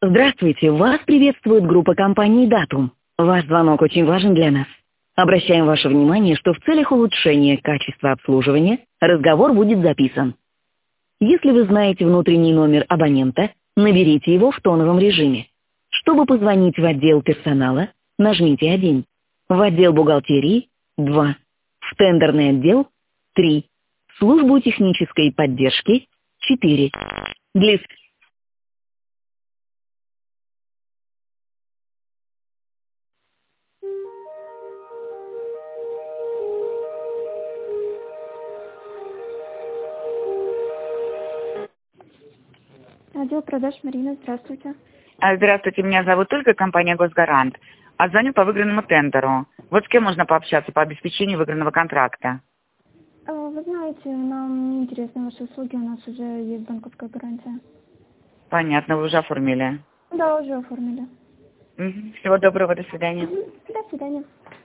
Здравствуйте, вас приветствует группа компании «Датум». Ваш звонок очень важен для нас. Обращаем ваше внимание, что в целях улучшения качества обслуживания разговор будет записан. Если вы знаете внутренний номер абонента, наберите его в тоновом режиме. Чтобы позвонить в отдел персонала, нажмите 1. В отдел бухгалтерии – 2. В тендерный отдел – 3. В службу технической поддержки – 4. Для... Отдел продаж Марина, здравствуйте. Здравствуйте, меня зовут Ольга, компания «Госгарант». Звоню по выигранному тендеру. Вот с кем можно пообщаться по обеспечению выигранного контракта? Вы знаете, нам не интересны ваши услуги, у нас уже есть банковская гарантия. Понятно, вы уже оформили. Да, уже оформили. Всего доброго, до свидания. До свидания.